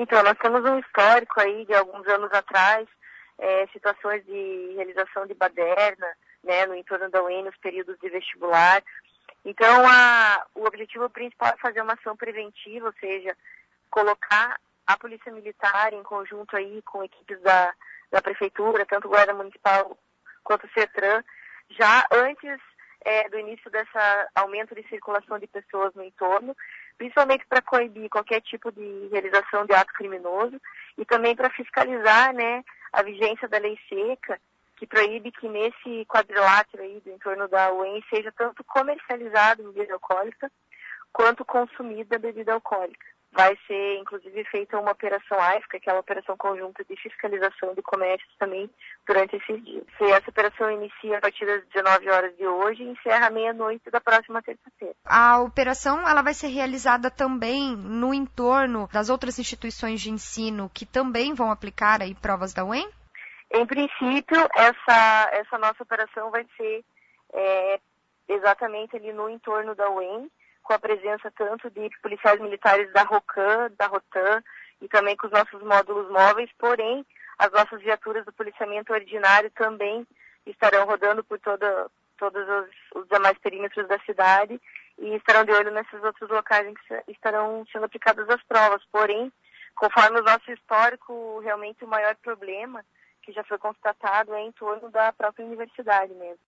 Então, nós temos um histórico aí de alguns anos atrás, situações de realização de baderna, né, no entorno da UEM, nos períodos de vestibular. Então, o objetivo principal é fazer uma ação preventiva, ou seja, colocar a Polícia Militar em conjunto aí com equipes da Prefeitura, tanto Guarda Municipal quanto o CETRAN, já antes do início desse aumento de circulação de pessoas no entorno, principalmente para coibir qualquer tipo de realização de ato criminoso e também para fiscalizar, né, a vigência da lei seca, que proíbe que nesse quadrilátero aí do entorno da UEM seja tanto comercializado bebida alcoólica quanto consumida bebida alcoólica. Vai ser, inclusive, feita uma operação AIFCA, aquela operação conjunta de fiscalização de comércios também, durante esses dias. Essa operação inicia a partir das 19 horas de hoje e encerra à meia-noite da próxima terça-feira. A operação ela vai ser realizada também no entorno das outras instituições de ensino que também vão aplicar aí provas da UEM? Em princípio, essa nossa operação vai ser exatamente ali no entorno da UEM, com a presença tanto de policiais militares da ROCAM, da ROTAM e também com os nossos módulos móveis, porém, as nossas viaturas do policiamento ordinário também estarão rodando por todos os demais perímetros da cidade e estarão de olho nesses outros locais em que estarão sendo aplicadas as provas. Porém, conforme o nosso histórico, realmente o maior problema que já foi constatado é em torno da própria universidade mesmo.